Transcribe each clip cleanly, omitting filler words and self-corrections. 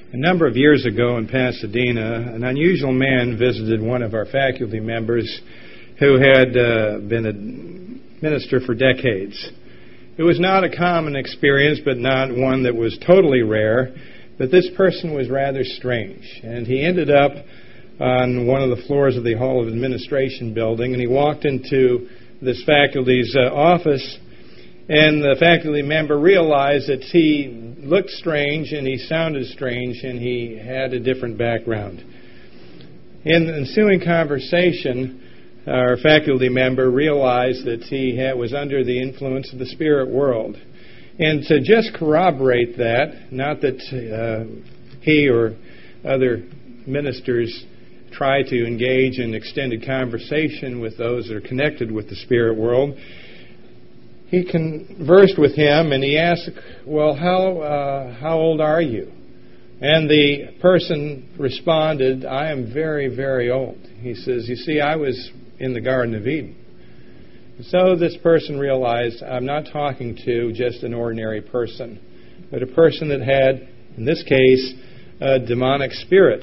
A number of years ago in Pasadena, an unusual man visited one of our faculty members who had been a minister for decades. It was not a common experience, but not one that was totally rare, but this person was rather strange. And he ended up on one of the floors of the Hall of Administration building, and he walked into this faculty's office, and the faculty member realized that he looked strange and he sounded strange and he had a different background. In the ensuing conversation, our faculty member realized that he was under the influence of the spirit world. And to just corroborate that, not that he or other ministers try to engage in extended conversation with those that are connected with the spirit world, he conversed with him and he asked, well, how old are you? And the person responded, I am very, very old. He says, you see, I was in the Garden of Eden. So this person realized, I'm not talking to just an ordinary person, but a person that had, in this case, a demonic spirit.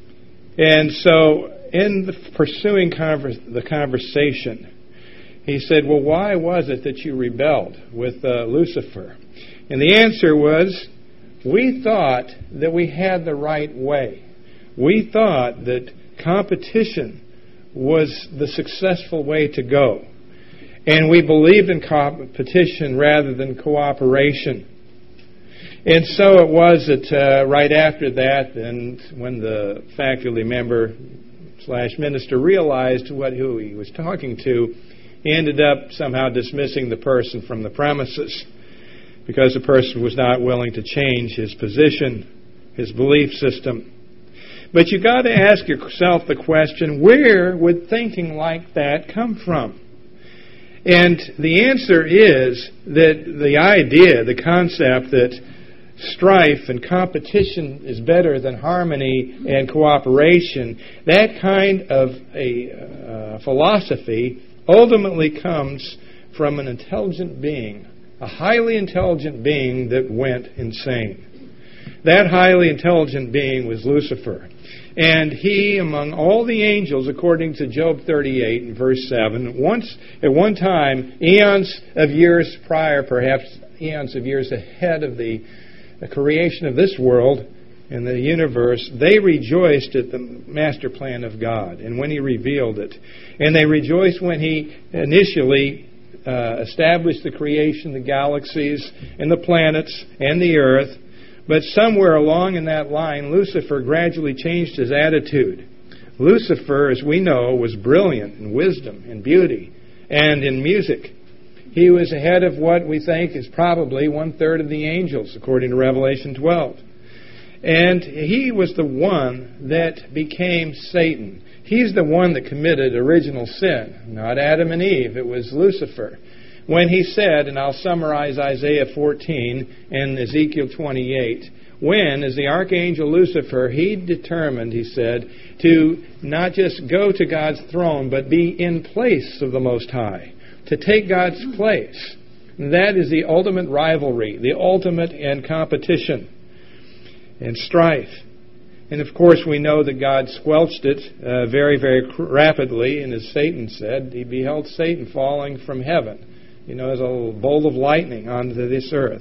And so in the pursuing the conversation, he said, well, why was it that you rebelled with Lucifer? And the answer was, we thought that we had the right way. We thought that competition was the successful way to go. And we believed in competition rather than cooperation. And so it was that right after that, and when the faculty member / minister realized who he was talking to, he ended up somehow dismissing the person from the premises because the person was not willing to change his position, his belief system. But you've got to ask yourself the question, where would thinking like that come from? And the answer is that the idea, the concept that strife and competition is better than harmony and cooperation, that kind of a philosophy ultimately comes from an intelligent being, a highly intelligent being that went insane. That highly intelligent being was Lucifer. And he, among all the angels, according to Job 38 and verse 7, at one time, eons of years prior, perhaps eons of years ahead of the creation of this world and the universe, they rejoiced at the master plan of God and when He revealed it. And they rejoiced when He initially established the creation, the galaxies and the planets and the earth. But somewhere along in that line, Lucifer gradually changed his attitude. Lucifer, as we know, was brilliant in wisdom, in beauty, and in music. He was ahead of what we think is probably 1/3 of the angels, according to Revelation 12. And he was the one that became Satan. He's the one that committed original sin, not Adam and Eve. It was Lucifer. When he said, and I'll summarize Isaiah 14 and Ezekiel 28, when, as the archangel Lucifer, he determined, he said, to not just go to God's throne, but be in place of the Most High, to take God's place. And that is the ultimate rivalry, the ultimate in competition and strife. And of course we know that God squelched it very, very rapidly, and as Satan said, he beheld Satan falling from heaven, as a bolt of lightning onto this earth.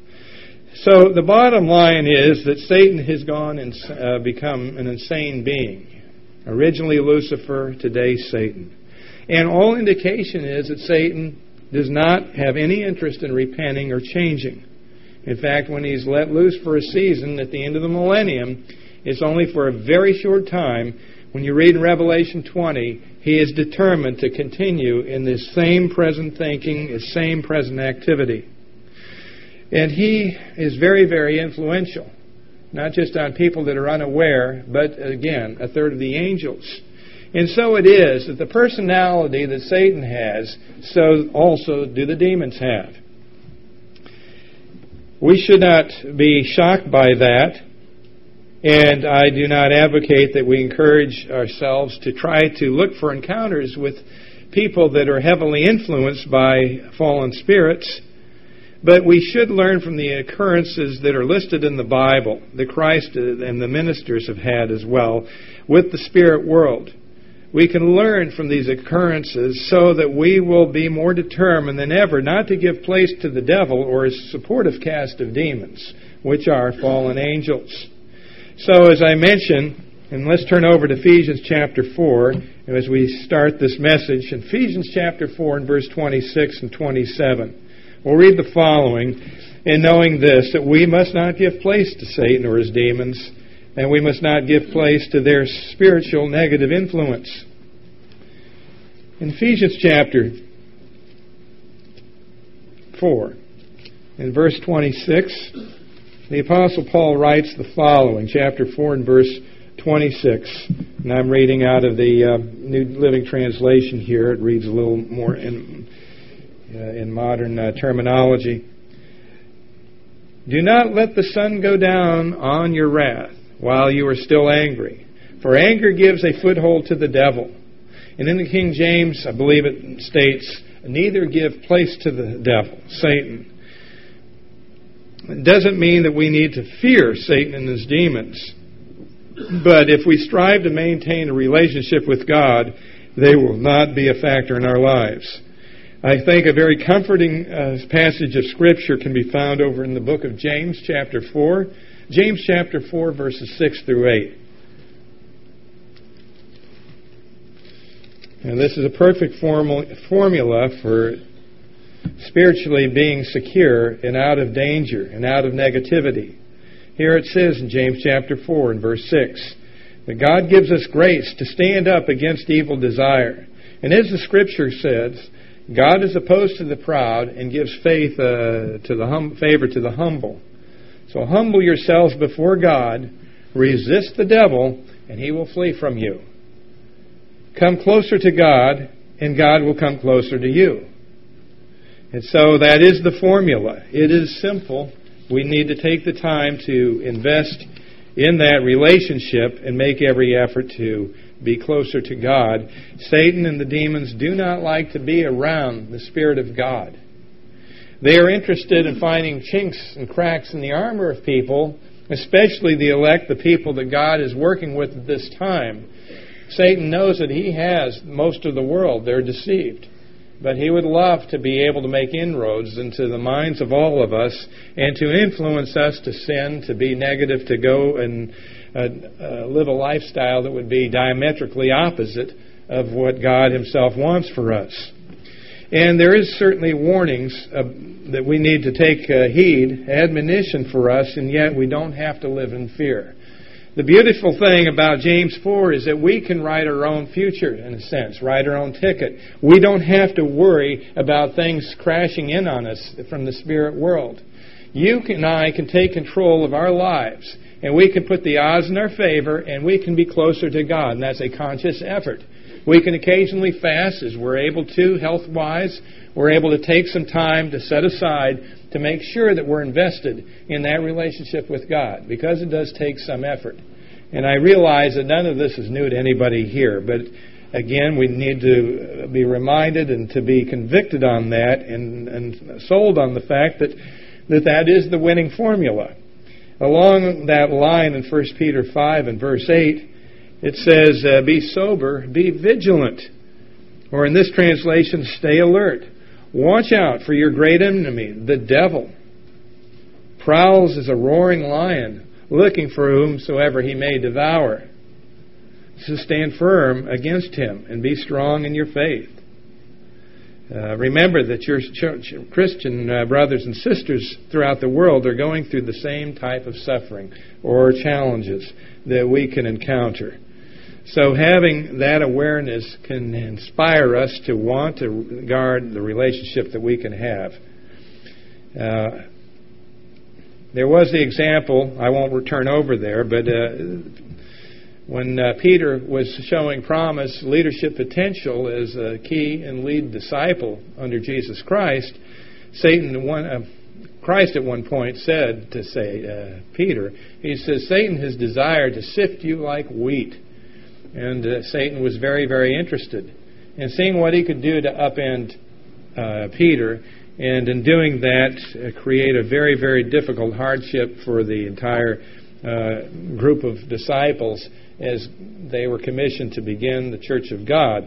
So the bottom line is that Satan has gone and become an insane being. Originally Lucifer, today Satan. And all indication is that Satan does not have any interest in repenting or changing. In fact, when he's let loose for a season at the end of the millennium, it's only for a very short time. When you read in Revelation 20, he is determined to continue in this same present thinking, this same present activity. And he is very, very influential, not just on people that are unaware, but again, 1/3 of the angels. And so it is that the personality that Satan has, so also do the demons have. We should not be shocked by that. And I do not advocate that we encourage ourselves to try to look for encounters with people that are heavily influenced by fallen spirits. But we should learn from the occurrences that are listed in the Bible that Christ and the ministers have had as well with the spirit world. We can learn from these occurrences so that we will be more determined than ever not to give place to the devil or his supportive cast of demons, which are fallen angels. So as I mentioned, and let's turn over to Ephesians chapter 4 as we start this message. In Ephesians chapter 4 and verse 26 and 27, we'll read the following, in knowing this, that we must not give place to Satan or his demons, and we must not give place to their spiritual negative influence. In Ephesians chapter 4, in verse 26, the Apostle Paul writes the following, chapter 4 and verse 26, and I'm reading out of the New Living Translation here. It reads a little more in modern terminology. Do not let the sun go down on your wrath while you are still angry, for anger gives a foothold to the devil. And in the King James, I believe it states, neither give place to the devil, Satan. It doesn't mean that we need to fear Satan and his demons. But if we strive to maintain a relationship with God, they will not be a factor in our lives. I think a very comforting passage of Scripture can be found over in the book of James, chapter 4. James, chapter 4, verses 6 through 8. And this is a perfect formula for spiritually being secure and out of danger and out of negativity. Here it says in James chapter 4 and verse 6 that God gives us grace to stand up against evil desire. And as the Scripture says, God is opposed to the proud and gives favor to the humble. So humble yourselves before God, resist the devil, and he will flee from you. Come closer to God, and God will come closer to you. And so that is the formula. It is simple. We need to take the time to invest in that relationship and make every effort to be closer to God. Satan and the demons do not like to be around the Spirit of God. They are interested in finding chinks and cracks in the armor of people, especially the elect, the people that God is working with at this time. Satan knows that he has most of the world. They're deceived. But he would love to be able to make inroads into the minds of all of us and to influence us to sin, to be negative, to go and live a lifestyle that would be diametrically opposite of what God Himself wants for us. And there is certainly warnings that we need to take heed, admonition for us, and yet we don't have to live in fear. The beautiful thing about James 4 is that we can write our own future, in a sense, write our own ticket. We don't have to worry about things crashing in on us from the spirit world. You and I can take control of our lives, and we can put the odds in our favor, and we can be closer to God, and that's a conscious effort. We can occasionally fast as we're able to, health-wise. We're able to take some time to set aside to make sure that we're invested in that relationship with God, because it does take some effort. And I realize that none of this is new to anybody here, but again, we need to be reminded and to be convicted on that and sold on the fact that is the winning formula. Along that line in 1 Peter 5 and verse 8, it says, be sober, be vigilant. Or in this translation, stay alert. Watch out for your great enemy, the devil. Prowls as a roaring lion, looking for whomsoever he may devour. So stand firm against him and be strong in your faith. Remember that your Christian brothers and sisters throughout the world are going through the same type of suffering or challenges that we can encounter. So having that awareness can inspire us to want to guard the relationship that we can have. There was the example, I won't return over there, but when Peter was showing promise, leadership potential as a key and lead disciple under Jesus Christ, Christ at one point said to Peter, he says, Satan has desired to sift you like wheat. And Satan was very, very interested in seeing what he could do to upend Peter and in doing that, create a very, very difficult hardship for the entire group of disciples as they were commissioned to begin the Church of God.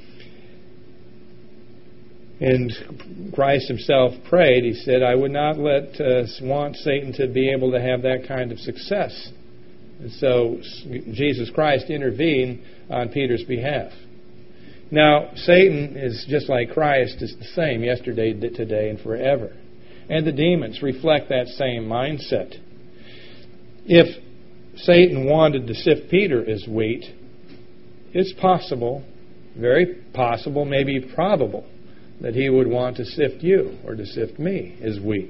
And Christ himself prayed. He said, I would not want Satan to be able to have that kind of success. And so Jesus Christ intervened on Peter's behalf. Now, Satan is just like Christ, is the same yesterday, today, and forever. And the demons reflect that same mindset. If Satan wanted to sift Peter as wheat, it's possible, very possible, maybe probable, that he would want to sift you or to sift me as wheat.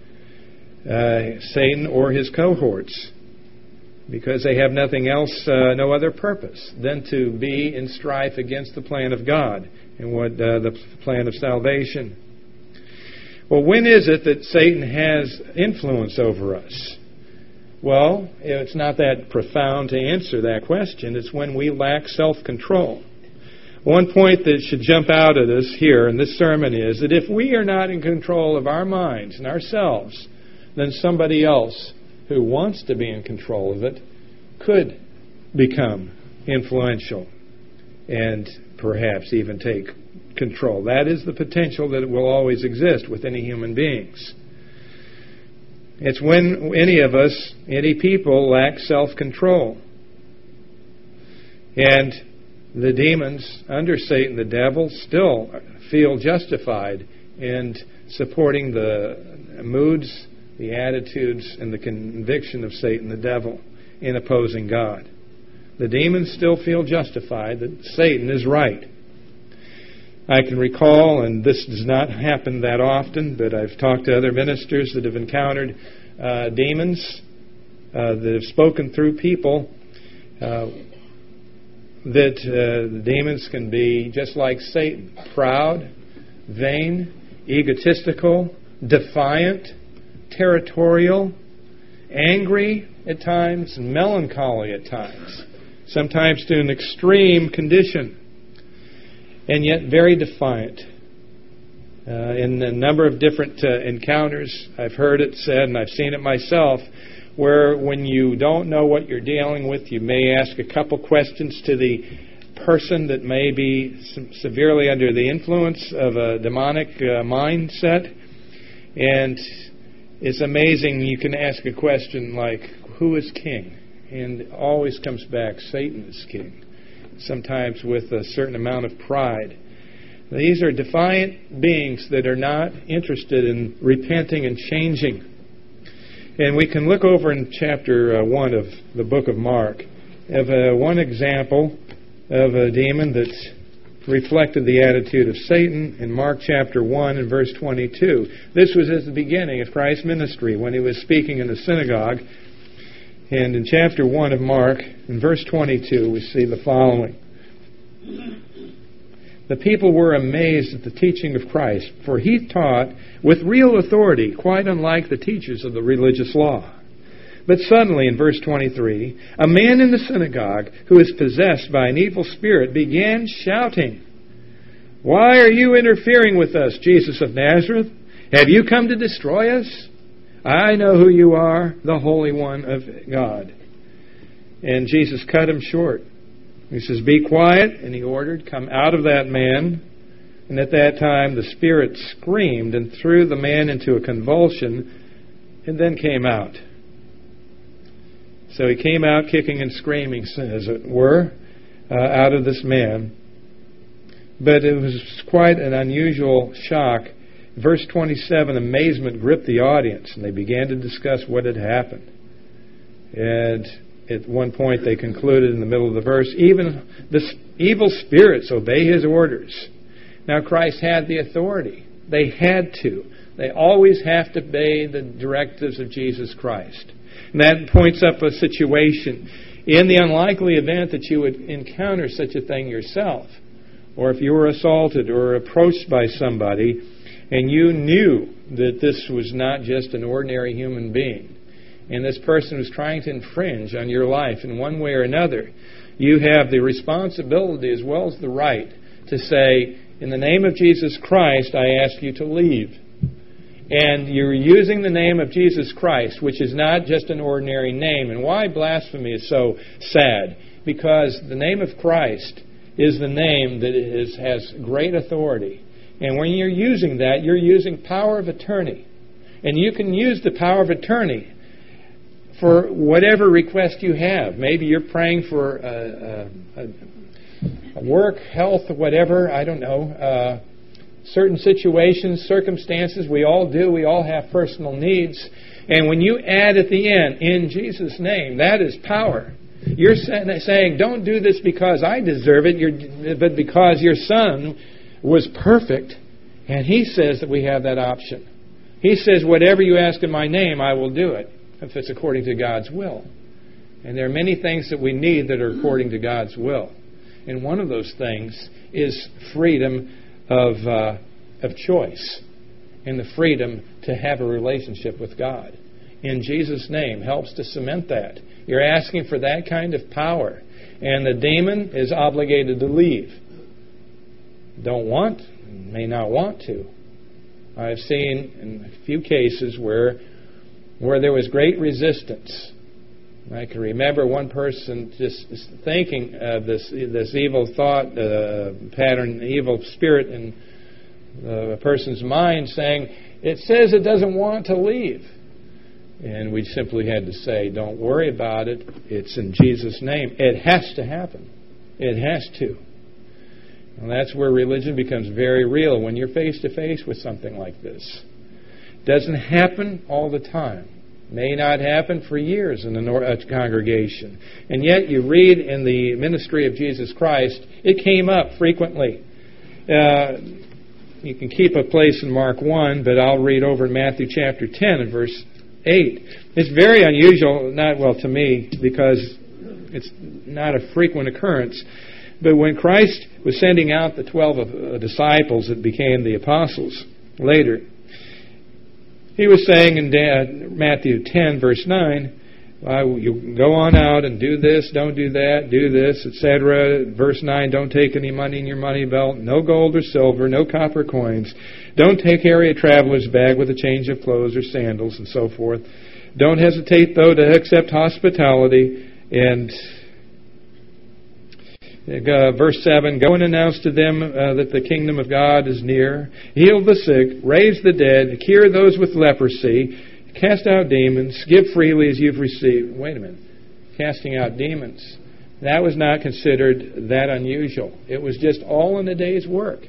Satan or his cohorts, because they have nothing else, no other purpose than to be in strife against the plan of God and what the plan of salvation. Well, when is it that Satan has influence over us? Well, it's not that profound to answer that question. It's when we lack self-control. One point that should jump out at us here in this sermon is that if we are not in control of our minds and ourselves, then somebody else who wants to be in control of it could become influential and perhaps even take control. That is the potential that will always exist with any human beings. It's when any of us, any people, lack self-control. And the demons under Satan, the devil, still feel justified in supporting the moods, the attitudes, and the conviction of Satan, the devil, in opposing God. The demons still feel justified that Satan is right. I can recall, and this does not happen that often, but I've talked to other ministers that have encountered demons that have spoken through people, that the demons can be just like Satan, proud, vain, egotistical, defiant, territorial, angry at times, and melancholy at times, sometimes to an extreme condition, and yet very defiant. In a number of different encounters, I've heard it said, and I've seen it myself, where when you don't know what you're dealing with, you may ask a couple questions to the person that may be severely under the influence of a demonic mindset, and it's amazing. You can ask a question like, who is king? And it always comes back, Satan is king, sometimes with a certain amount of pride. These are defiant beings that are not interested in repenting and changing. And we can look over in chapter 1 of the book of Mark of one example of a demon that reflected the attitude of Satan in Mark chapter 1 and verse 22. This was at the beginning of Christ's ministry when he was speaking in the synagogue. And in chapter 1 of Mark, in verse 22, we see the following. The people were amazed at the teaching of Christ, for he taught with real authority, quite unlike the teachers of the religious law. But suddenly, in verse 23, a man in the synagogue who is possessed by an evil spirit began shouting, "Why are you interfering with us, Jesus of Nazareth? Have you come to destroy us? I know who you are, the Holy One of God." And Jesus cut him short. He says, "Be quiet," and he ordered, "Come out of that man." And at that time the spirit screamed and threw the man into a convulsion and then came out. So he came out kicking and screaming, as it were, out of this man. But it was quite an unusual shock. Verse 27, amazement gripped the audience, and they began to discuss what had happened. And at one point they concluded in the middle of the verse, even the evil spirits obey his orders. Now Christ had the authority. They had to. They always have to obey the directives of Jesus Christ. And that points up a situation. In the unlikely event that you would encounter such a thing yourself, or if you were assaulted or approached by somebody, and you knew that this was not just an ordinary human being, and this person was trying to infringe on your life in one way or another, you have the responsibility as well as the right to say, "In the name of Jesus Christ, I ask you to leave." And you're using the name of Jesus Christ, which is not just an ordinary name. And why blasphemy is so sad? Because the name of Christ is the name that has great authority. And when you're using that, you're using power of attorney. And you can use the power of attorney for whatever request you have. Maybe you're praying for work, health, whatever, I don't know. Certain situations, circumstances, we all do. We all have personal needs. And when you add at the end, in Jesus' name, that is power. You're saying, don't do this because I deserve it, but because your Son was perfect. And He says that we have that option. He says, whatever you ask in my name, I will do it, if it's according to God's will. And there are many things that we need that are according to God's will. And one of those things is freedom of choice and the freedom to have a relationship with God. In Jesus' name helps to cement that. You're asking for that kind of power. And the demon is obligated to leave. Don't want, may not want to. I've seen in a few cases where there was great resistance. I can remember one person just thinking of this evil thought pattern, evil spirit in a person's mind, saying, it says it doesn't want to leave. And we simply had to say, don't worry about it. It's in Jesus' name. It has to happen. It has to. And that's where religion becomes very real, when you're face to face with something like this. It doesn't happen all the time. May not happen for years in a congregation. And yet you read in the ministry of Jesus Christ, it came up frequently. You can keep a place in Mark 1, but I'll read over in Matthew chapter 10 and verse 8. It's very unusual, to me, because it's not a frequent occurrence. But when Christ was sending out the 12 disciples that became the apostles later, He was saying in Matthew 10, verse 9, you go on out and do this, don't do that, do this, etc. Verse 9, don't take any money in your money belt, no gold or silver, no copper coins. Don't carry a traveler's bag with a change of clothes or sandals and so forth. Don't hesitate, though, to accept hospitality. And verse 7, go and announce to them that the kingdom of God is near. Heal the sick, raise the dead, cure those with leprosy, cast out demons, give freely as you've received. Wait a minute. Casting out demons. That was not considered that unusual. It was just all in a day's work.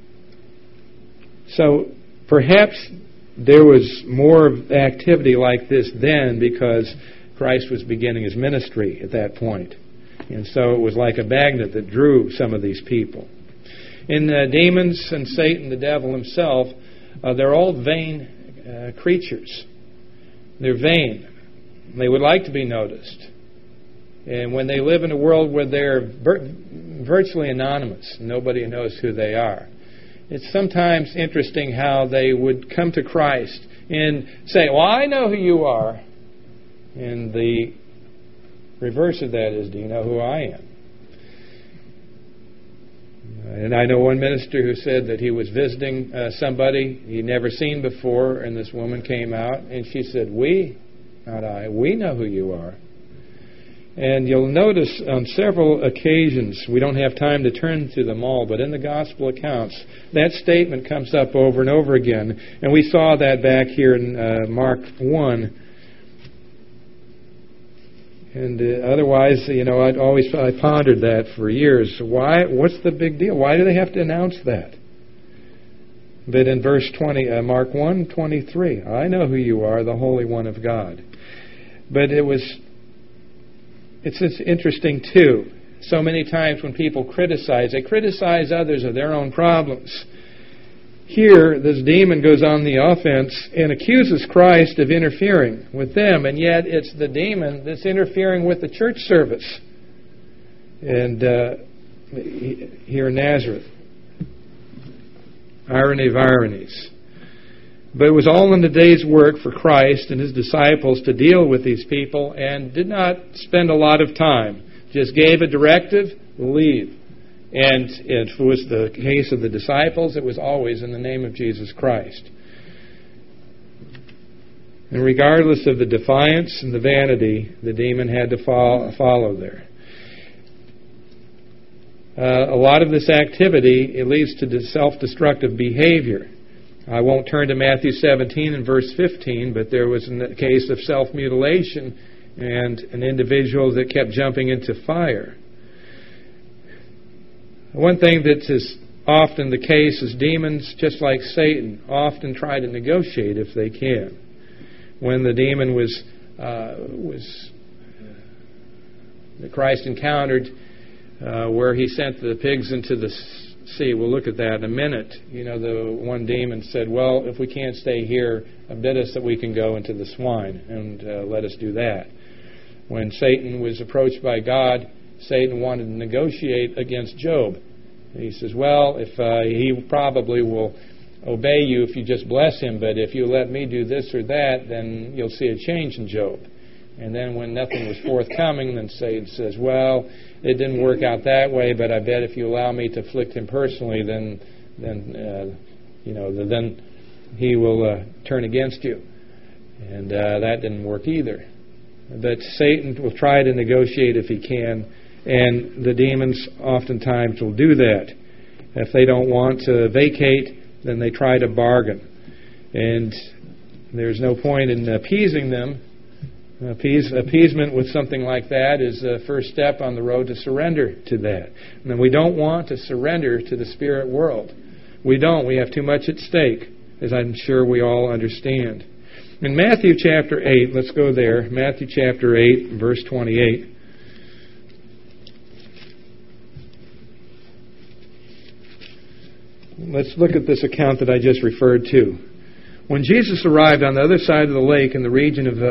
So perhaps there was more activity like this then because Christ was beginning His ministry at that point. And so it was like a magnet that drew some of these people. And demons and Satan, the devil himself, they're all vain creatures. They're vain. They would like to be noticed. And when they live in a world where they're virtually anonymous, nobody knows who they are, it's sometimes interesting how they would come to Christ and say, well, I know who you are. And the reverse of that is, do you know who I am? And I know one minister who said that he was visiting somebody he'd never seen before, and this woman came out, and she said, we, not I, we know who you are. And you'll notice on several occasions, we don't have time to turn to them all, but in the gospel accounts, that statement comes up over and over again. And we saw that back here in Mark 1. And otherwise, I pondered that for years. Why? What's the big deal? Why do they have to announce that? But in verse 20, Mark 1:23, I know who you are, the Holy One of God. But it's interesting too. So many times when people criticize, they criticize others of their own problems. Here, this demon goes on the offense and accuses Christ of interfering with them, and yet it's the demon that's interfering with the church service. And here in Nazareth, irony of ironies. But it was all in the day's work for Christ and His disciples to deal with these people, and did not spend a lot of time. Just gave a directive, leave. And if it was the case of the disciples, it was always in the name of Jesus Christ. And regardless of the defiance and the vanity, the demon had to follow there. A lot of this activity, it leads to self-destructive behavior. I won't turn to Matthew 17 and verse 15, but there was a case of self-mutilation and an individual that kept jumping into fire. One thing that is often the case is demons, just like Satan, often try to negotiate if they can. When the demon that Christ encountered, where he sent the pigs into the sea. We'll look at that in a minute. The one demon said, well, if we can't stay here, bid us that we can go into the swine, and let us do that. When Satan was approached by God, Satan wanted to negotiate against Job. He says, well, if he probably will obey you if you just bless him, but if you let me do this or that, then you'll see a change in Job. And then when nothing was forthcoming, then Satan says, well, it didn't work out that way, but I bet if you allow me to afflict him personally, then he will turn against you. And that didn't work either. But Satan will try to negotiate if he can, and the demons oftentimes will do that. If they don't want to vacate, then they try to bargain. And there's no point in appeasing them. Appeasement with something like that is the first step on the road to surrender to that. And we don't want to surrender to the spirit world. We don't. We have too much at stake, as I'm sure we all understand. In Matthew chapter 8, let's go there. Matthew chapter 8, verse 28. Let's look at this account that I just referred to. When Jesus arrived on the other side of the lake in the region of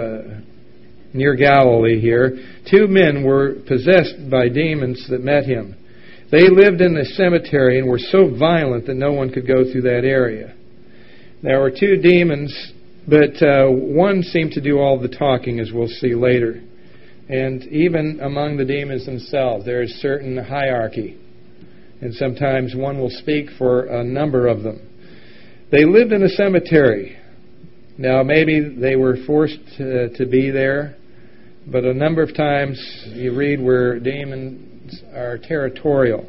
near Galilee here, two men were possessed by demons that met him. They lived in the cemetery and were so violent that no one could go through that area. There were two demons, but one seemed to do all the talking, as we'll see later. And even among the demons themselves, there is certain hierarchy. And sometimes one will speak for a number of them. They lived in a cemetery. Now, maybe they were forced to be there, but a number of times you read where demons are territorial.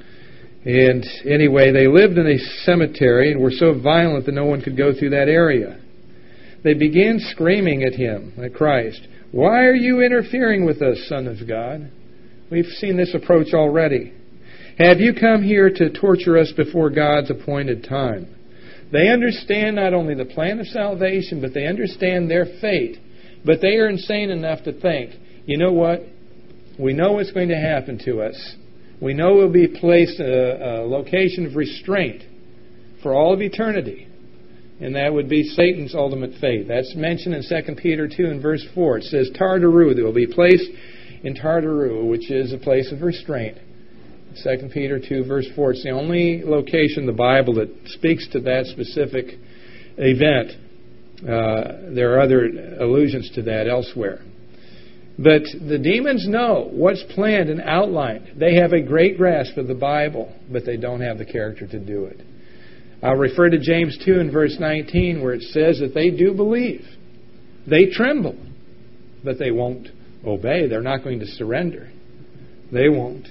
And anyway, they lived in a cemetery and were so violent that no one could go through that area. They began screaming at him, at Christ, "Why are you interfering with us, Son of God?" We've seen this approach already. "Have you come here to torture us before God's appointed time?" They understand not only the plan of salvation, but they understand their fate. But they are insane enough to think, you know what? We know what's going to happen to us. We know we'll be placed in a location of restraint for all of eternity. And that would be Satan's ultimate fate. That's mentioned in 2 Peter 2 and verse 4. It says, Tartarus, they will be placed in Tartarus, which is a place of restraint. 2 Peter 2 verse 4. It's the only location in the Bible that speaks to that specific event. There are other allusions to that elsewhere. But the demons know what's planned and outlined. They have a great grasp of the Bible, but they don't have the character to do it. I'll refer to James 2 and verse 19 where it says that they do believe. They tremble, but they won't obey. They're not going to surrender. They won't.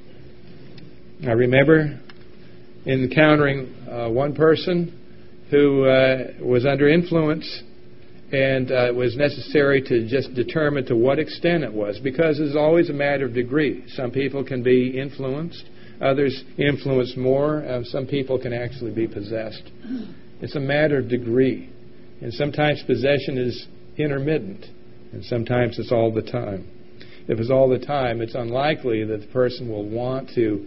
I remember encountering one person who was under influence, and it was necessary to just determine to what extent it was, because it's always a matter of degree. Some people can be influenced, others influence more, some people can actually be possessed. It's a matter of degree, and sometimes possession is intermittent, and sometimes it's all the time. If it's all the time, it's unlikely that the person will want to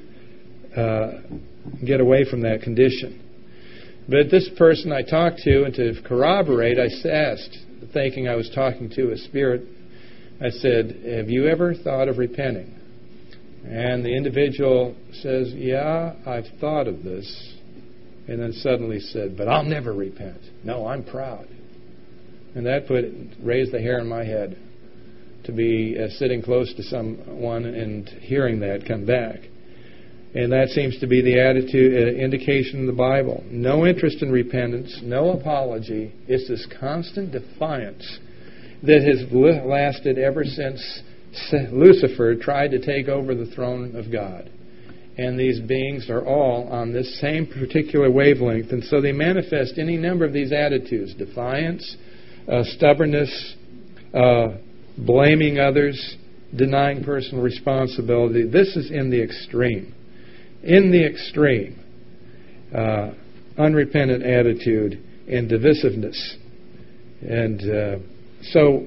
get away from that condition. But this person I talked to, and to corroborate, I asked, thinking I was talking to a spirit, I said, "Have you ever thought of repenting?" And the individual says, "Yeah, I've thought of this." And then suddenly said, "But I'll never repent. No, I'm proud." And that raised the hair on my head to be sitting close to someone and hearing that come back. And that seems to be the attitude, indication in the Bible. No interest in repentance, no apology. It's this constant defiance that has lasted ever since Lucifer tried to take over the throne of God. And these beings are all on this same particular wavelength. And so they manifest any number of these attitudes: defiance, stubbornness, blaming others, denying personal responsibility. This is in the extreme. In the extreme. Unrepentant attitude and divisiveness. And so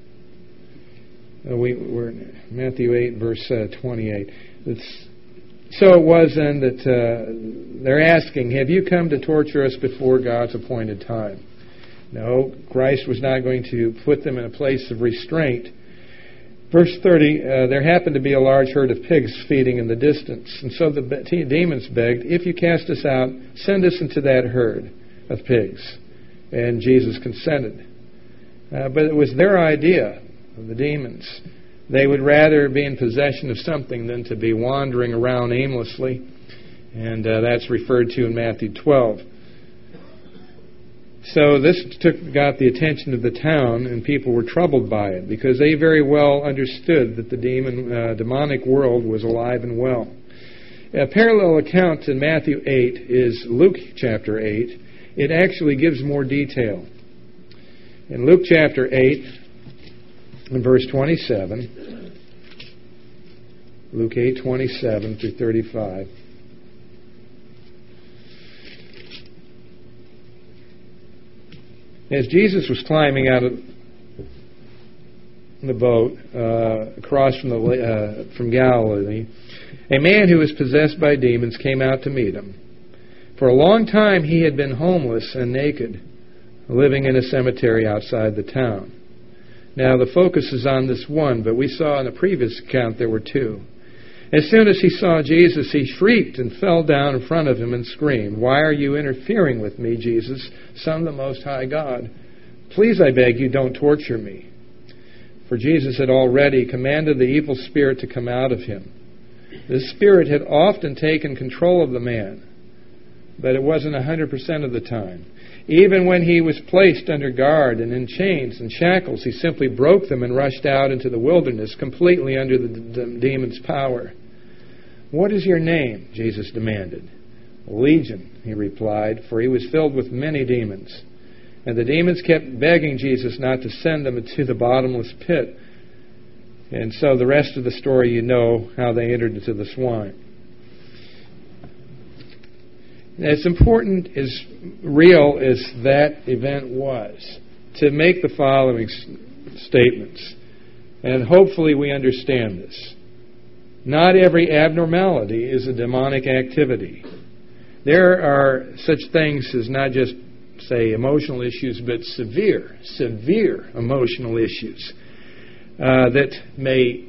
we're in Matthew 8, verse 28. So it was then that they're asking, have you come to torture us before God's appointed time? No, Christ was not going to put them in a place of restraint. Verse 30, there happened to be a large herd of pigs feeding in the distance. And so the demons begged, if you cast us out, send us into that herd of pigs. And Jesus consented. But it was their idea, the demons. They would rather be in possession of something than to be wandering around aimlessly. And that's referred to in Matthew 12. So this got the attention of the town, and people were troubled by it because they very well understood that the demonic world was alive and well. A parallel account in Matthew 8 is Luke chapter 8. It actually gives more detail. In Luke chapter 8, in verse 27, Luke 8:27 through 35. As Jesus was climbing out of the boat across from Galilee, a man who was possessed by demons came out to meet him. For a long time he had been homeless and naked, living in a cemetery outside the town. Now the focus is on this one, but we saw in the previous account there were two. As soon as he saw Jesus, he shrieked and fell down in front of him and screamed, "Why are you interfering with me, Jesus, Son of the Most High God? Please, I beg you, don't torture me." For Jesus had already commanded the evil spirit to come out of him. This spirit had often taken control of the man, but it wasn't 100% of the time. Even when he was placed under guard and in chains and shackles, he simply broke them and rushed out into the wilderness, completely under the demon's power. "What is your name?" Jesus demanded. "Legion," he replied, for he was filled with many demons. And the demons kept begging Jesus not to send them into the bottomless pit. And so the rest of the story, you know how they entered into the swine. As important, as real as that event was, to make the following statements, and hopefully we understand this. Not every abnormality is a demonic activity. There are such things as not just, say, emotional issues, but severe emotional issues that may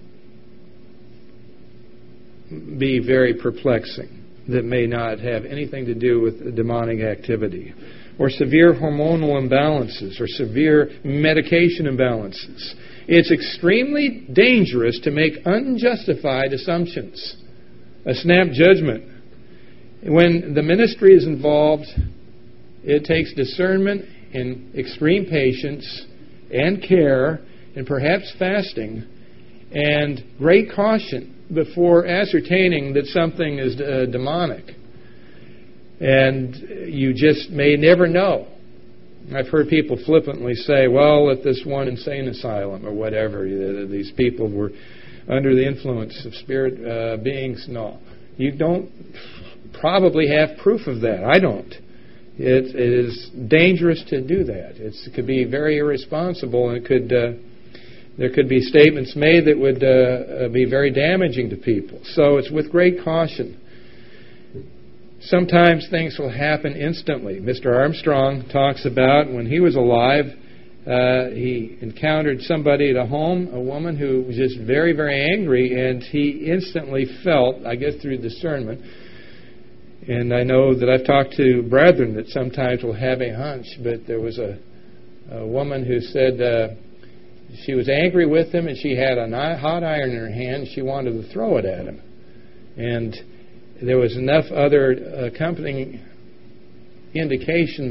be very perplexing, that may not have anything to do with demonic activity, or severe hormonal imbalances, or severe medication imbalances. It's extremely dangerous to make unjustified assumptions, a snap judgment. When the ministry is involved, it takes discernment and extreme patience and care and perhaps fasting and great caution before ascertaining that something is demonic. And you just may never know. I've heard people flippantly say, well, at this one insane asylum or whatever, these people were under the influence of spirit beings. No. You don't probably have proof of that. I don't. It is dangerous to do that. It could be very irresponsible, and there could be statements made that would be very damaging to people. So it's with great caution. Sometimes things will happen instantly. Mr. Armstrong talks about when he was alive, he encountered somebody at a home, a woman who was just very, very angry, and he instantly felt, I guess through discernment, and I know that I've talked to brethren that sometimes will have a hunch, but there was a woman who said she was angry with him, and she had a hot iron in her hand. She wanted to throw it at him. And there was enough other accompanying indication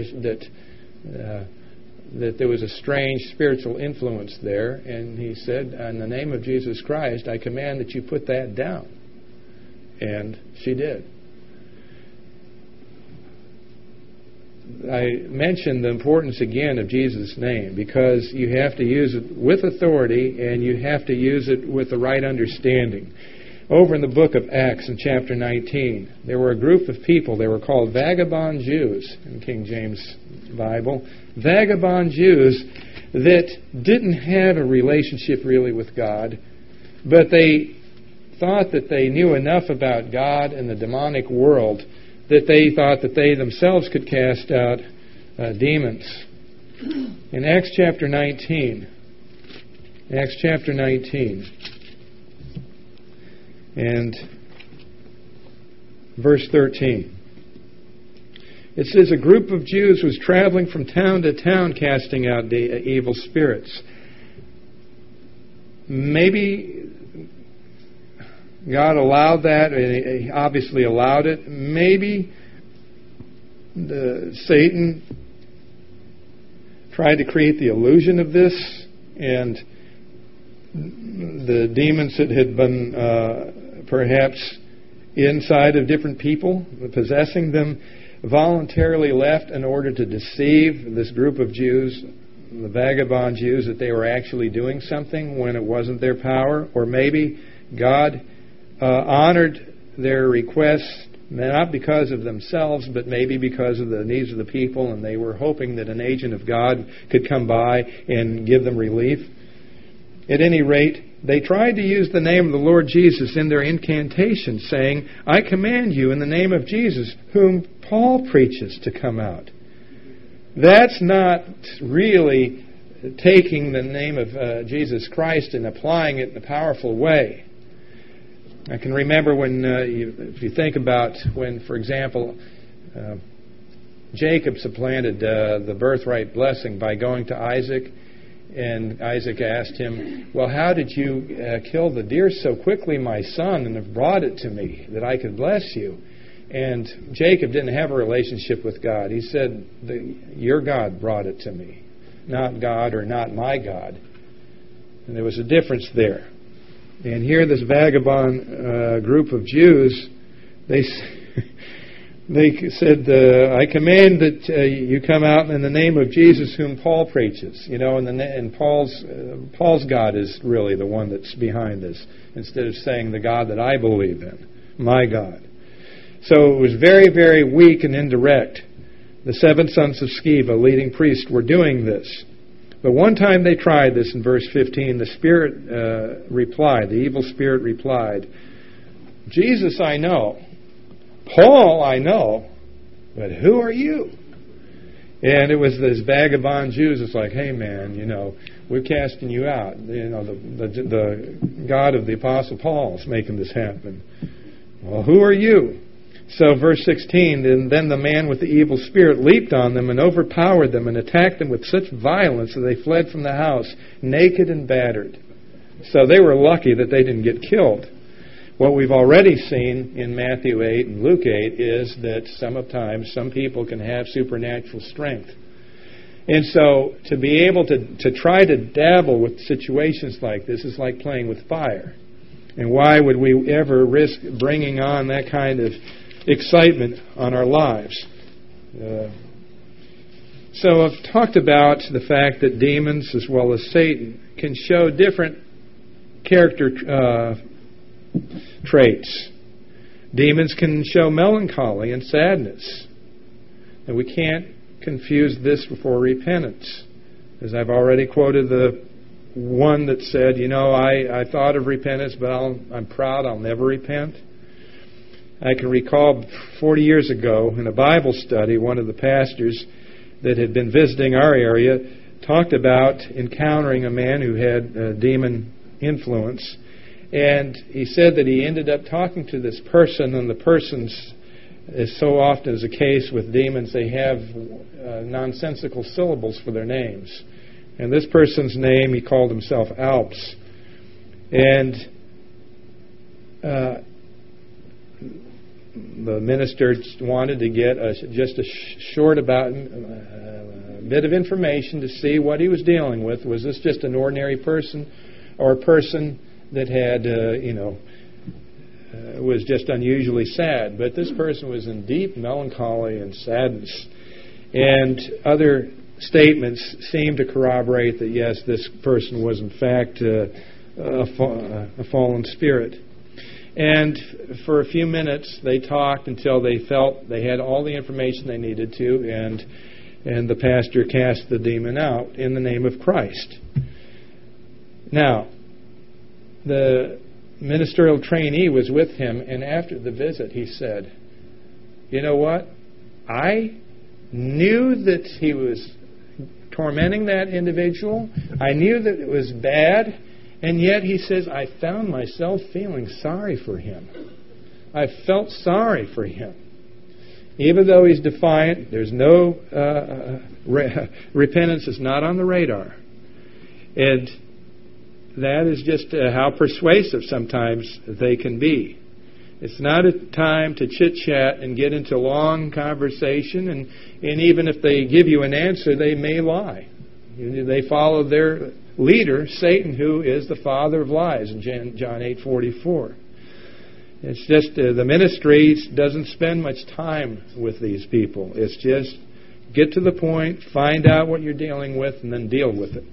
that there was a strange spiritual influence there. And he said, in the name of Jesus Christ, I command that you put that down. And she did. I mentioned the importance again of Jesus' name because you have to use it with authority and you have to use it with the right understanding. Over in the book of Acts in chapter 19, there were a group of people. They were called vagabond Jews in King James Bible. Vagabond Jews that didn't have a relationship really with God, but they thought that they knew enough about God and the demonic world that they thought that they themselves could cast out demons. In Acts chapter 19, and verse 13, it says, a group of Jews was traveling from town to town casting out evil spirits. Maybe God allowed that, and He obviously allowed it. Maybe Satan tried to create the illusion of this, and the demons that had been perhaps inside of different people, possessing them, voluntarily left in order to deceive this group of Jews, the vagabond Jews, that they were actually doing something when it wasn't their power. Or maybe God honored their request, not because of themselves, but maybe because of the needs of the people, and they were hoping that an agent of God could come by and give them relief. At any rate, they tried to use the name of the Lord Jesus in their incantation, saying, I command you in the name of Jesus, whom Paul preaches, to come out. That's not really taking the name of Jesus Christ and applying it in a powerful way. I can remember when, if you think about when, for example, Jacob supplanted the birthright blessing by going to Isaac, and Isaac asked him, well, how did you kill the deer so quickly, my son, and have brought it to me that I could bless you? And Jacob didn't have a relationship with God. He said, your God brought it to me, not God or not my God. And there was a difference there. And here this vagabond group of Jews, they said, I command that you come out in the name of Jesus whom Paul preaches. You know, and Paul's God is really the one that's behind this, instead of saying the God that I believe in, my God. So it was very, very weak and indirect. The 7 sons of Sceva, leading priests, were doing this. But one time they tried this in verse 15. The spirit replied, the evil spirit replied, Jesus I know, Paul I know, but who are you? And it was this vagabond Jews. It's like, hey man, you know, we're casting you out. You know, the God of the Apostle Paul is making this happen. Well, who are you? So verse 16, then the man with the evil spirit leaped on them and overpowered them and attacked them with such violence that they fled from the house, naked and battered. So they were lucky that they didn't get killed. What we've already seen in Matthew 8 and Luke 8 is that sometimes some people can have supernatural strength. And so to be able to try to dabble with situations like this is like playing with fire. And why would we ever risk bringing on that kind of excitement on our lives? So I've talked about the fact that demons as well as Satan can show different character traits. Demons can show melancholy and sadness. And we can't confuse this before repentance. As I've already quoted the one that said, you know, I thought of repentance, but I'm proud I'll never repent. I can recall 40 years ago in a Bible study, one of the pastors that had been visiting our area talked about encountering a man who had demon influence. And he said that he ended up talking to this person, and the person's, as so often is the case with demons, they have nonsensical syllables for their names. And this person's name, he called himself Alps. And the minister wanted to get just a short bit of information to see what he was dealing with. Was this just an ordinary person, or a person that had, was just unusually sad? But this person was in deep melancholy and sadness. And other statements seem to corroborate that, yes, this person was in fact a fallen spirit. And for a few minutes they talked until they felt they had all the information they needed to, and the pastor cast the demon out in the name of Christ. Now, the ministerial trainee was with him, and after the visit he said, "You know what? I knew that he was tormenting that individual. I knew that it was bad, and yet," he says, "I found myself feeling sorry for him. I felt sorry for him." Even though he's defiant, there's no repentance is not on the radar. And that is just how persuasive sometimes they can be. It's not a time to chit-chat and get into long conversation, and even if they give you an answer, they may lie. They follow their leader, Satan, who is the father of lies in John 8:44. It's just the ministry doesn't spend much time with these people. It's just get to the point, find out what you're dealing with, and then deal with it.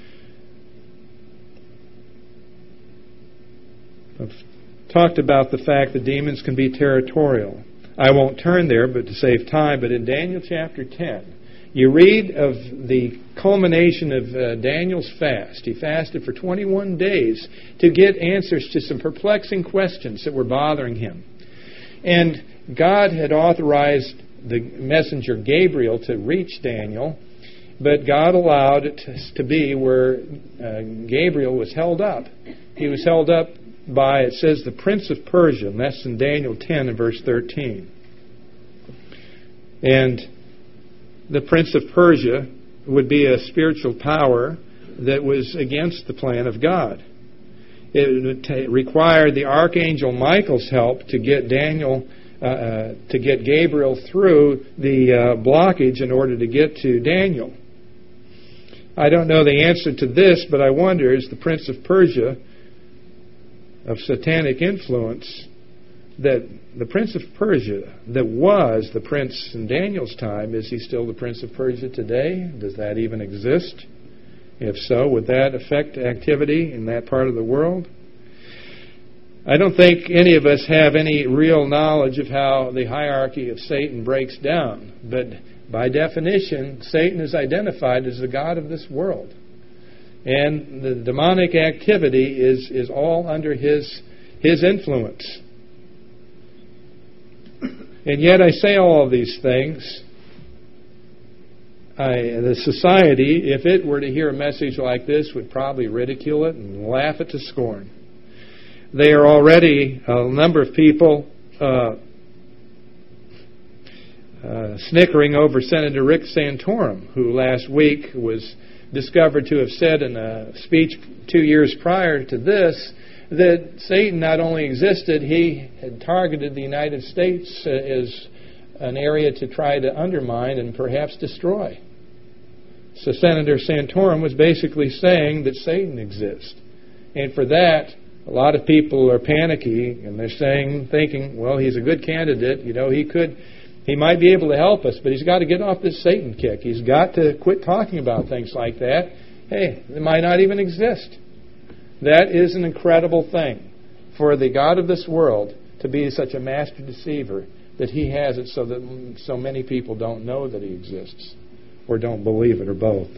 I've talked about the fact that demons can be territorial. I won't turn there, but to save time, but in Daniel chapter 10, you read of the culmination of Daniel's fast. He fasted for 21 days to get answers to some perplexing questions that were bothering him. And God had authorized the messenger Gabriel to reach Daniel, but God allowed it to be where Gabriel was held up. He was held up by, it says, the prince of Persia, and that's in Daniel 10 and verse 13. And the prince of Persia would be a spiritual power that was against the plan of God. It required the archangel Michael's help to get to get Gabriel through the blockage in order to get to Daniel. I don't know the answer to this, but I wonder, is the prince of Persia of satanic influence, that the prince of Persia that was the prince in Daniel's time, is he still the prince of Persia today? Does that even exist? If so, would that affect activity in that part of the world? I don't think any of us have any real knowledge of how the hierarchy of Satan breaks down, but by definition, Satan is identified as the god of this world. And the demonic activity is all under his influence. And yet I say all of these things. The society, if it were to hear a message like this, would probably ridicule it and laugh it to scorn. They are already, a number of people, snickering over Senator Rick Santorum, who last week was discovered to have said in a speech 2 years prior to this that Satan not only existed, he had targeted the United States as an area to try to undermine and perhaps destroy. So Senator Santorum was basically saying that Satan exists. And for that, a lot of people are panicky, and they're thinking, well, he's a good candidate. He might be able to help us, but he's got to get off this Satan kick. He's got to quit talking about things like that. Hey, it might not even exist. That is an incredible thing for the God of this world to be such a master deceiver that he has it so that so many people don't know that he exists or don't believe it, or both.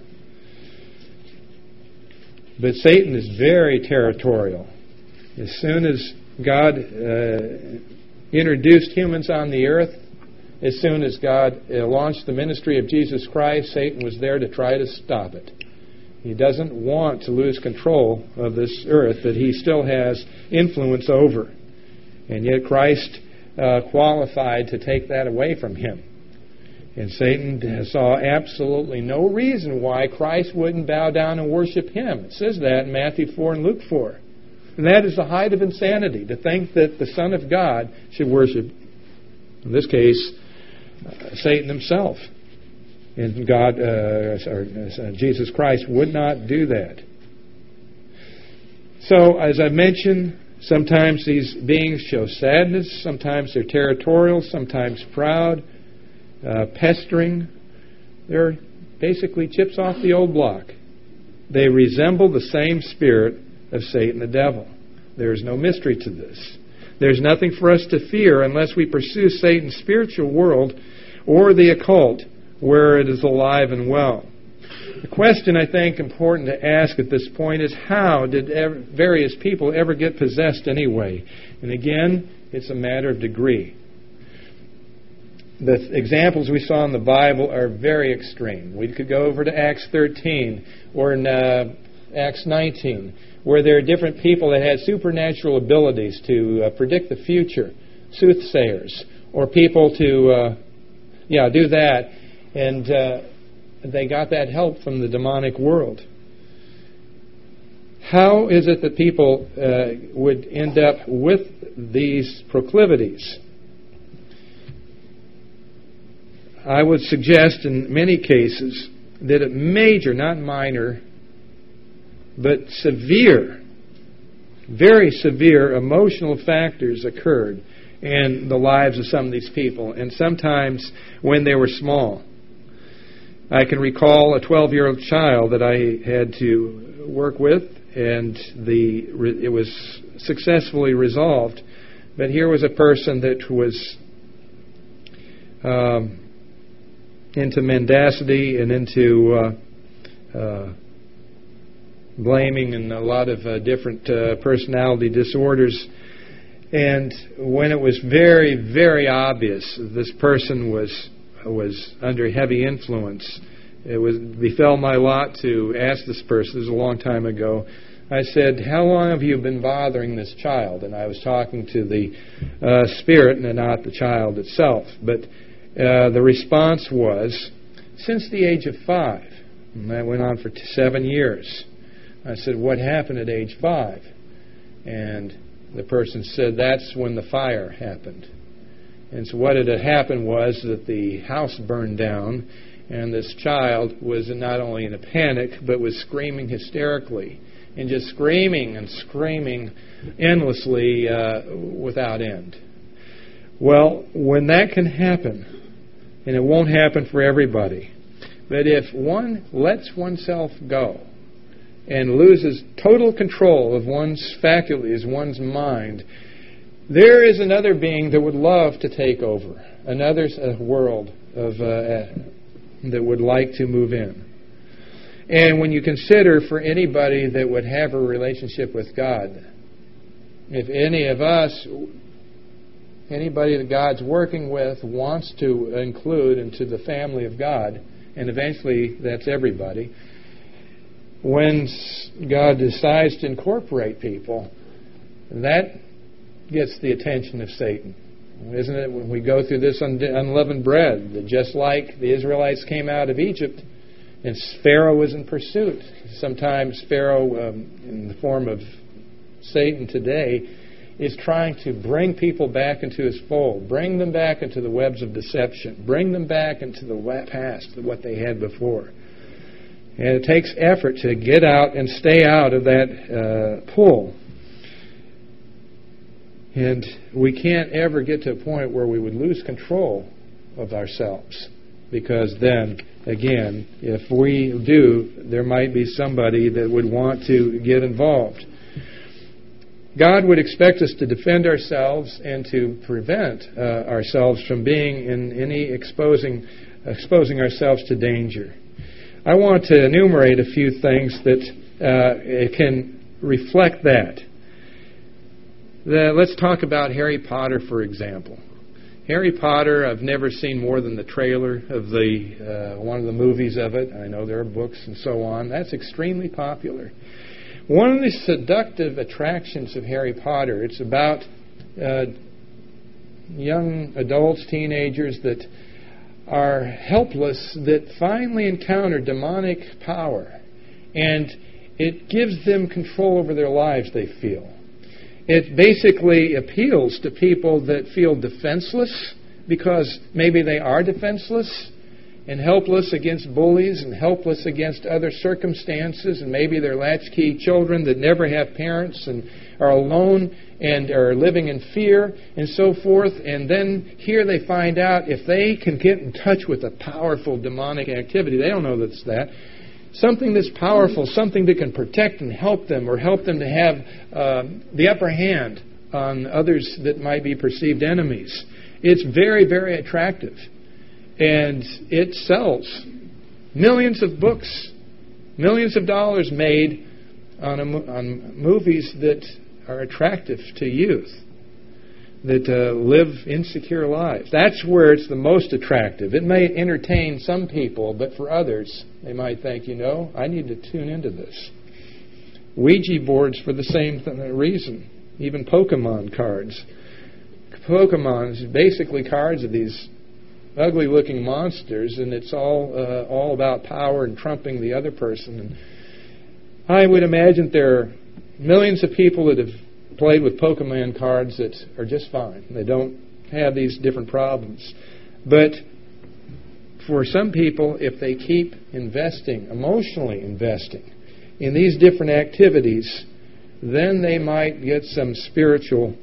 But Satan is very territorial. As soon as God introduced humans on the earth, as soon as God launched the ministry of Jesus Christ, Satan was there to try to stop it. He doesn't want to lose control of this earth that he still has influence over. And yet Christ qualified to take that away from him. And Satan saw absolutely no reason why Christ wouldn't bow down and worship him. It says that in Matthew 4 and Luke 4. And that is the height of insanity, to think that the Son of God should worship In this case, Satan himself. And Jesus Christ would not do that. So, as I mentioned, sometimes these beings show sadness, sometimes they're territorial, sometimes proud, pestering. They're basically chips off the old block. They resemble the same spirit of Satan the devil. There is no mystery to this. There's nothing for us to fear unless we pursue Satan's spiritual world or the occult where it is alive and well. The question I think important to ask at this point is, how did various people ever get possessed anyway? And again, it's a matter of degree. The examples we saw in the Bible are very extreme. We could go over to Acts 13 or in Acts 19, where there are different people that had supernatural abilities to predict the future, soothsayers, or people to do that, and they got that help from the demonic world. How is it that people would end up with these proclivities? I would suggest in many cases that a major, not minor, but severe, very severe emotional factors occurred in the lives of some of these people, and sometimes when they were small. I can recall a 12-year-old child that I had to work with, and it was successfully resolved. But here was a person that was into mendacity and into blaming and a lot of different personality disorders. And when it was very, very obvious this person was under heavy influence, it befell my lot to ask this person. This was a long time ago. I said, "How long have you been bothering this child?" And I was talking to the spirit and not the child itself. But the response was, "Since the age of 5." And that went on for 7 years. I said, "What happened at age 5? And the person said, "That's when the fire happened." And so what had happened was that the house burned down, and this child was not only in a panic, but was screaming hysterically, and just screaming and screaming endlessly without end. Well, when that can happen, and it won't happen for everybody, but if one lets oneself go and loses total control of one's faculties, one's mind, there is another being that would love to take over, another world that would like to move in. And when you consider for anybody that would have a relationship with God, if any of us, anybody that God's working with wants to include into the family of God, and eventually that's everybody, when God decides to incorporate people, that gets the attention of Satan. Isn't it? When we go through this unleavened bread, that just like the Israelites came out of Egypt and Pharaoh was in pursuit, sometimes Pharaoh, in the form of Satan today, is trying to bring people back into his fold, bring them back into the webs of deception, bring them back into the past, what they had before. And it takes effort to get out and stay out of that pull. And we can't ever get to a point where we would lose control of ourselves. Because then, again, if we do, there might be somebody that would want to get involved. God would expect us to defend ourselves and to prevent ourselves from being in any exposing ourselves to danger. I want to enumerate a few things that can reflect that. Let's talk about Harry Potter, for example. Harry Potter, I've never seen more than the trailer of one of the movies of it. I know there are books and so on. That's extremely popular. One of the seductive attractions of Harry Potter, it's about young adults, teenagers that are helpless, that finally encounter demonic power. And it gives them control over their lives, they feel. It basically appeals to people that feel defenseless, because maybe they are defenseless and helpless against bullies and helpless against other circumstances, and maybe they're latchkey children that never have parents and are alone and are living in fear and so forth. And then here they find out if they can get in touch with a powerful demonic activity, they don't know that's that, something that's powerful, something that can protect and help them, or help them to have the upper hand on others that might be perceived enemies. It's very, very attractive. And it sells. Millions of books, millions of dollars made on movies that are attractive to youth, that live insecure lives. That's where it's the most attractive. It may entertain some people, but for others, they might think, I need to tune into this. Ouija boards for the same reason. Even Pokemon cards. Pokemon is basically cards of these ugly-looking monsters, and it's all about power and trumping the other person. And I would imagine there are millions of people that have played with Pokemon cards that are just fine. They don't have these different problems. But for some people, if they keep investing, emotionally investing, in these different activities, then they might get some spirit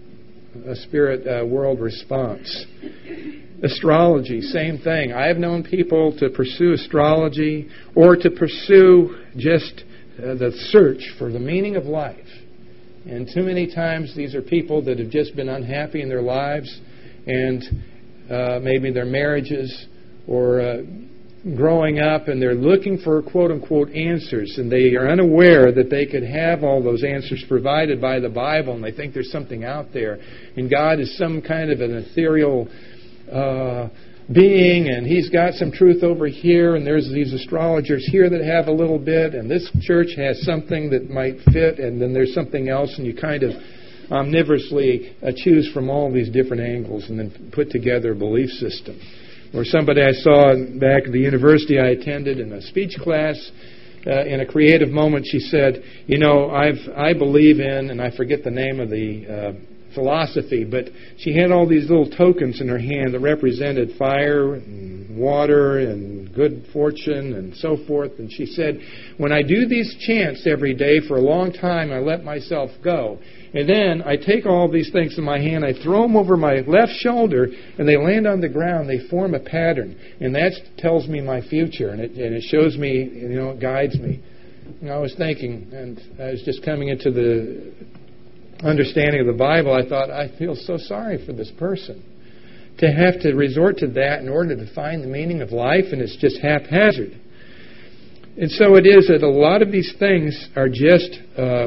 world response. Astrology, same thing. I have known people to pursue astrology or to pursue just the search for the meaning of life. And too many times these are people that have just been unhappy in their lives, and maybe their marriages or growing up, and they're looking for quote-unquote answers, and they are unaware that they could have all those answers provided by the Bible, and they think there's something out there, and God is some kind of an ethereal being, and He's got some truth over here, and there's these astrologers here that have a little bit, and this church has something that might fit, and then there's something else, and you kind of omnivorously choose from all these different angles and then put together a belief system. Or somebody I saw back at the university I attended in a speech class, in a creative moment, she said, I believe in, and I forget the name of the philosophy, but she had all these little tokens in her hand that represented fire and water and good fortune and so forth. And she said, when I do these chants every day for a long time, I let myself go. And then I take all these things in my hand, I throw them over my left shoulder, and they land on the ground. They form a pattern. And that tells me my future, and it shows me, it guides me. And I was thinking, and I was just coming into the understanding of the Bible, I thought, I feel so sorry for this person to have to resort to that in order to find the meaning of life, and it's just haphazard. And so it is that a lot of these things are just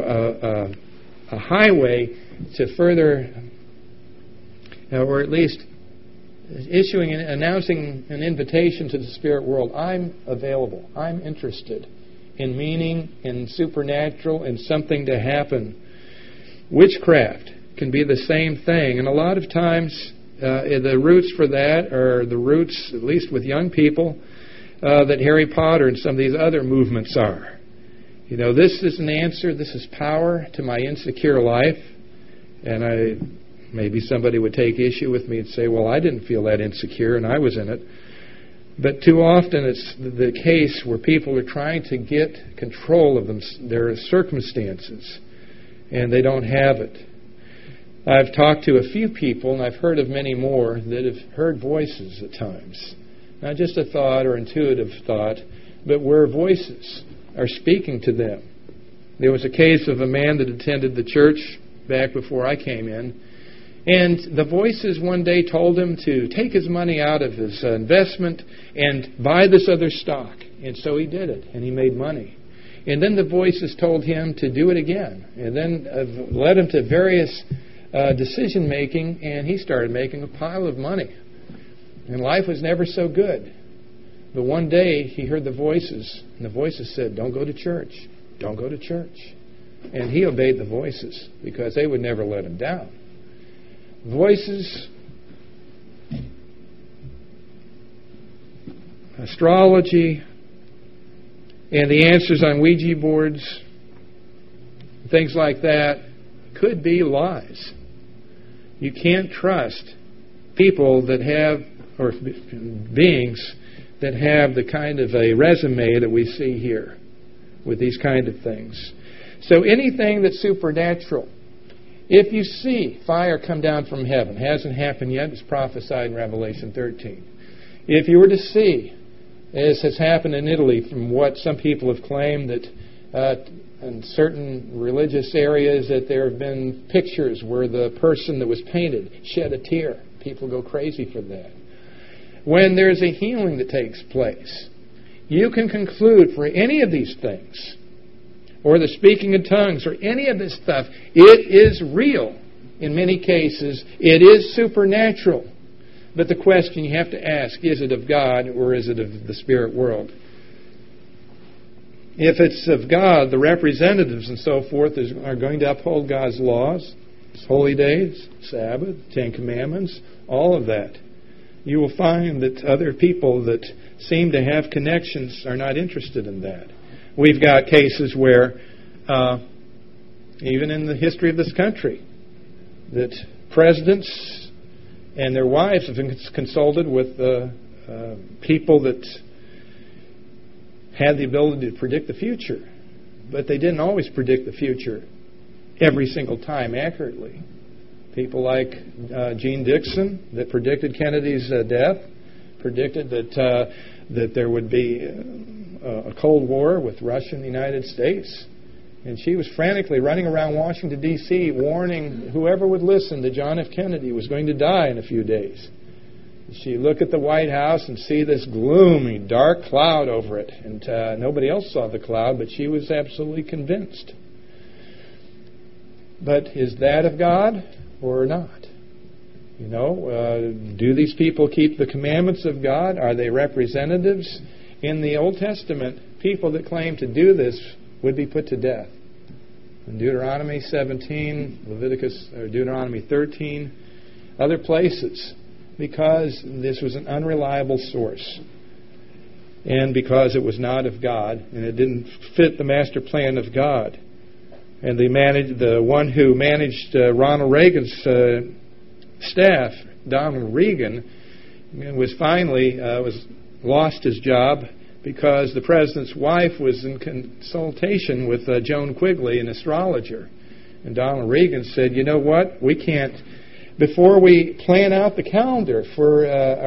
a highway to further, or at least announcing an invitation to the spirit world. I'm available. I'm interested in meaning, in supernatural, in something to happen. Witchcraft can be the same thing. And a lot of times the roots for that are the roots, at least with young people, that Harry Potter and some of these other movements are. This is an answer, this is power to my insecure life. And maybe somebody would take issue with me and say, well, I didn't feel that insecure and I was in it. But too often it's the case where people are trying to get control of their circumstances, and they don't have it. I've talked to a few people, and I've heard of many more, that have heard voices at times. Not just a thought or intuitive thought, but where voices are speaking to them. There was a case of a man that attended the church back before I came in, and the voices one day told him to take his money out of his investment and buy this other stock. And so he did it, and he made money. And then the voices told him to do it again, and then led him to various decision-making, and he started making a pile of money. And life was never so good. But one day he heard the voices, and the voices said, don't go to church. Don't go to church. And he obeyed the voices because they would never let him down. Voices, astrology, and the answers on Ouija boards, things like that, could be lies. You can't trust people that have, or beings that have the kind of a resume that we see here with these kind of things. So anything that's supernatural, if you see fire come down from heaven, hasn't happened yet, it's prophesied in Revelation 13. If you were to see, as has happened in Italy, from what some people have claimed, that in certain religious areas that there have been pictures where the person that was painted shed a tear. People go crazy for that. When there's a healing that takes place, you can conclude for any of these things, or the speaking in tongues, or any of this stuff, it is real. In many cases, it is supernatural. But the question you have to ask, is it of God or is it of the spirit world? If it's of God, the representatives and so forth are going to uphold God's laws, His holy days, Sabbath, Ten Commandments, all of that. You will find that other people that seem to have connections are not interested in that. We've got cases where, even in the history of this country, that presidents and their wives have been consulted with people that had the ability to predict the future. But they didn't always predict the future every single time accurately. People like Gene Dixon, that predicted Kennedy's death, predicted that there would be a Cold War with Russia and the United States. And she was frantically running around Washington, D.C., warning whoever would listen that John F. Kennedy was going to die in a few days. She looked at the White House and see this gloomy, dark cloud over it. And nobody else saw the cloud, but she was absolutely convinced. But is that of God or not? You know, do these people keep the commandments of God? Are they representatives? In the Old Testament, people that claim to do this would be put to death. In Deuteronomy 17, Deuteronomy 13, other places, because this was an unreliable source and because it was not of God and it didn't fit the master plan of God. And the one who managed Ronald Reagan's staff, Donald Regan, was finally lost his job because the president's wife was in consultation with Joan Quigley, an astrologer. And Donald Regan said, you know what, we can't, before we plan out the calendar for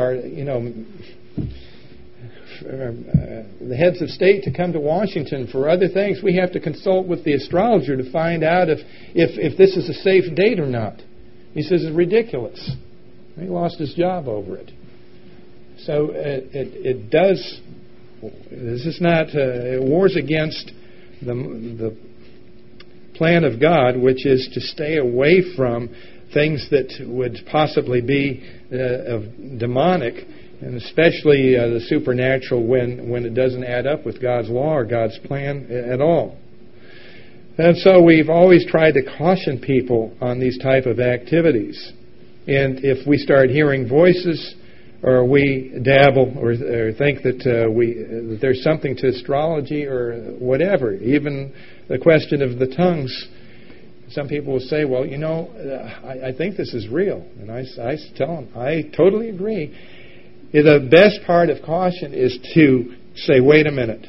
the heads of state to come to Washington for other things, we have to consult with the astrologer to find out if this is a safe date or not. He says it's ridiculous. He lost his job over it. So it does. This is not. It wars against the plan of God, which is to stay away from things that would possibly be demonic, and especially the supernatural when it doesn't add up with God's law or God's plan at all. And so we've always tried to caution people on these type of activities. And if we start hearing voices, or we dabble, or think that there's something to astrology or whatever, even the question of the tongues, some people will say, well, you know, I think this is real. And I tell them, I totally agree. The best part of caution is to say, wait a minute.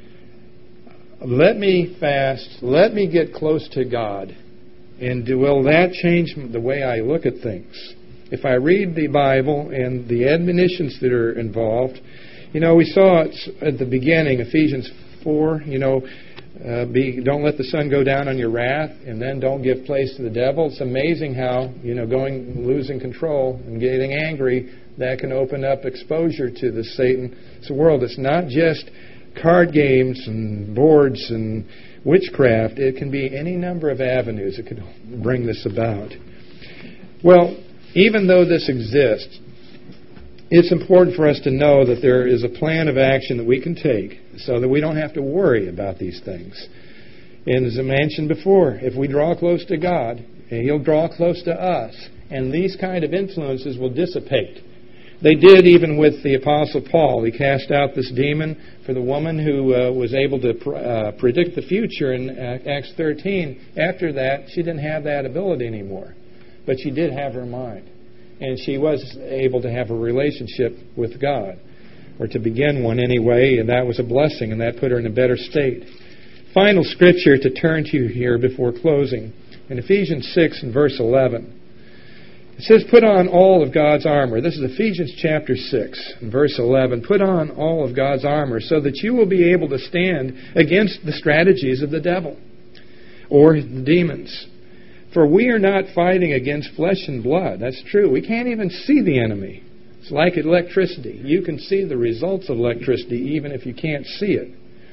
Let me fast. Let me get close to God. And will that change the way I look at things? If I read the Bible and the admonitions that are involved, you know, we saw it at the beginning, Ephesians 4, you know, don't let the sun go down on your wrath, and then don't give place to the devil. It's amazing how, you know, losing control and getting angry, that can open up exposure to the Satan's world. It's not just card games and boards and witchcraft. It can be any number of avenues that could bring this about. Well, even though this exists, it's important for us to know that there is a plan of action that we can take so that we don't have to worry about these things. And as I mentioned before, if we draw close to God, He'll draw close to us, and these kind of influences will dissipate. They did even with the Apostle Paul. He cast out this demon for the woman who was able to predict the future in Acts 13. After that, she didn't have that ability anymore. But she did have her mind. and she was able to have a relationship with God, or to begin one anyway, and that was a blessing, and that put her in a better state. Final scripture to turn to here before closing, in Ephesians 6 and verse 11. It says, put on all of God's armor. This is Ephesians chapter 6 and verse 11. Put on all of God's armor so that you will be able to stand against the strategies of the devil or the demons. For we are not fighting against flesh and blood. That's true. We can't even see the enemy. It's like electricity. You can see the results of electricity even if you can't see it.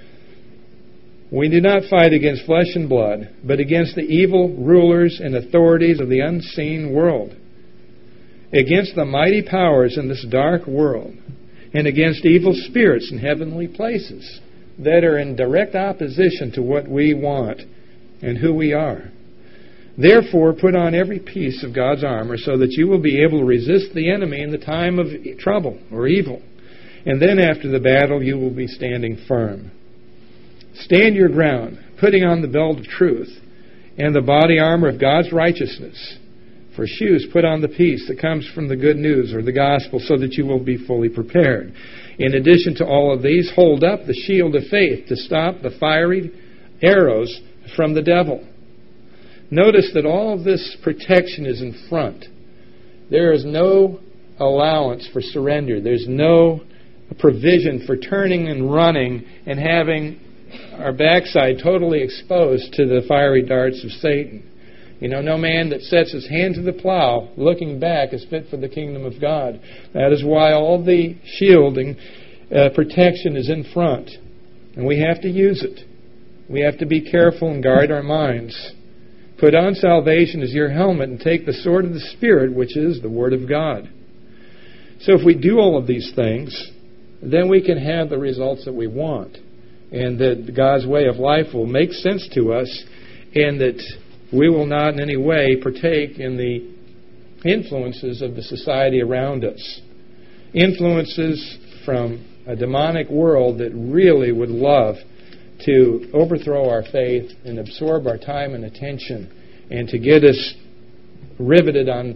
We do not fight against flesh and blood, but against the evil rulers and authorities of the unseen world, against the mighty powers in this dark world, and against evil spirits in heavenly places that are in direct opposition to what we want and who we are. Therefore, put on every piece of God's armor so that you will be able to resist the enemy in the time of trouble or evil. And then after the battle, you will be standing firm. Stand your ground, putting on the belt of truth and the body armor of God's righteousness. For shoes, put on the peace that comes from the good news or the gospel so that you will be fully prepared. In addition to all of these, hold up the shield of faith to stop the fiery arrows from the devil. Notice that all of this protection is in front. There is no allowance for surrender. There's no provision for turning and running and having our backside totally exposed to the fiery darts of Satan. You know, no man that sets his hand to the plow looking back is fit for the kingdom of God. That is why all the shielding protection is in front. And we have to use it. We have to be careful and guard our minds. Put on salvation as your helmet and take the sword of the Spirit, which is the Word of God. So if we do all of these things, then we can have the results that we want. And that God's way of life will make sense to us, and that we will not in any way partake in the influences of the society around us. Influences from a demonic world that really would love to overthrow our faith and absorb our time and attention and to get us riveted on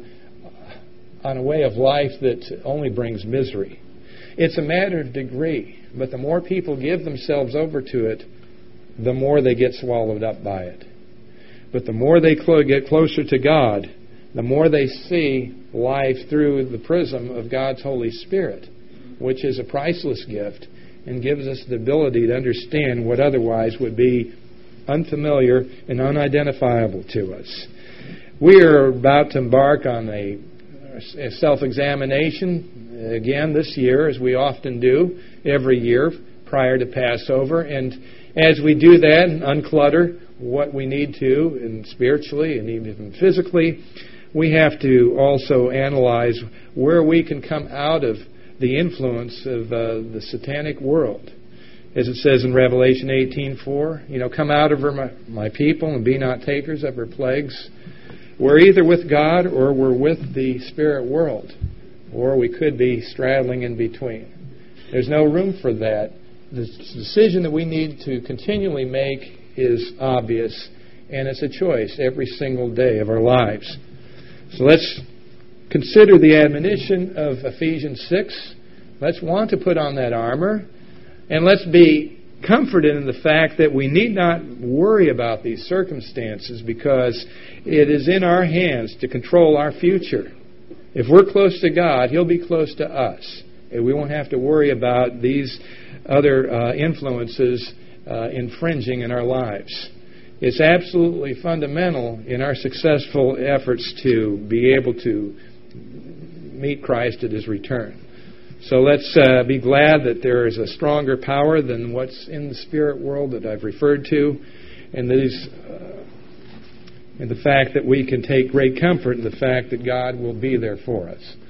a way of life that only brings misery. It's a matter of degree, but the more people give themselves over to it, the more they get swallowed up by it. But the more they get closer to God, the more they see life through the prism of God's Holy Spirit, which is a priceless gift and gives us the ability to understand what otherwise would be unfamiliar and unidentifiable to us. We are about to embark on a self-examination again this year, as we often do every year prior to Passover. And as we do that and unclutter what we need to, and spiritually and even physically, we have to also analyze where we can come out of the influence of the satanic world. As it says in Revelation 18:4, come out of her, my people, and be not takers of her plagues. We're either with God or we're with the spirit world, or we could be straddling in between. There's no room for that. The decision that we need to continually make is obvious, and it's a choice every single day of our lives. So let's consider the admonition of Ephesians 6. Let's want to put on that armor, and let's be comforted in the fact that we need not worry about these circumstances because it is in our hands to control our future. If we're close to God, He'll be close to us. And we won't have to worry about these other influences infringing in our lives. It's absolutely fundamental in our successful efforts to be able to meet Christ at His return. So let's be glad that there is a stronger power than what's in the spirit world that I've referred to, and the fact that we can take great comfort in the fact that God will be there for us.